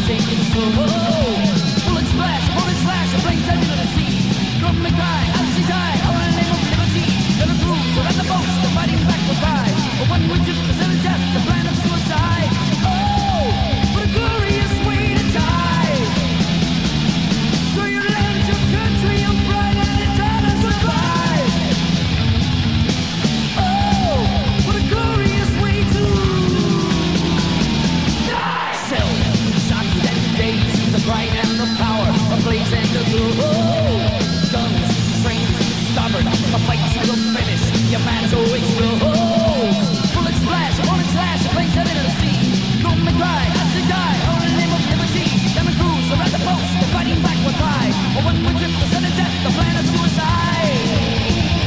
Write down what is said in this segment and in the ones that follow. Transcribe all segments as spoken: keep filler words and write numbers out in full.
sinking slow. Bullets splash, bullets flash, a plane turning to the sea. Drum and cry, as they die, all in the name of liberty. They're the crews, they're at the boats, they're fighting back for pride. But when we took the sudden death, the plan of suicide. Oh, what a glorious way to die. So you land your country, your pride, and it's how to survive. Oh, what a glorious way to die. Cells, shocked and dazed, the pride and the power, a blaze and the glow. Guns, trains, starboard, a fight to the finish. Your man's always will hold. Bullets flash, bullets flash, a plane turning to the sea. Drum and cry, as they die, all in the name of liberty. Them and crews are at the post, they're fighting back with pride. But when we trip the sudden death, the plan of suicide.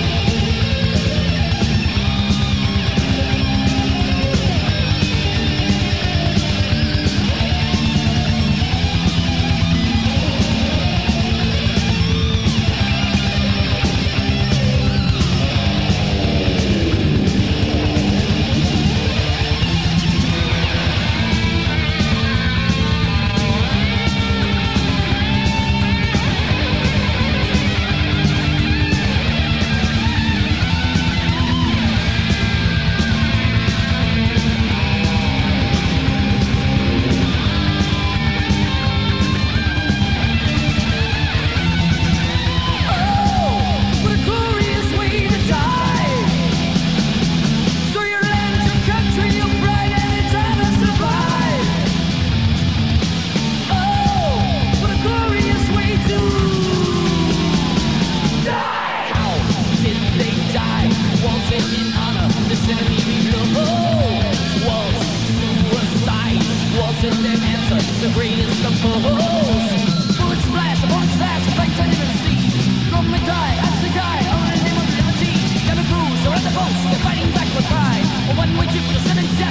The greatest of foes. Bullets splash, bullets flash, a plane turning to the sea. Drum and die, as they die, all in the name of liberty. Them and crews are at the post, they're fighting back with pride. But when we took the sudden death,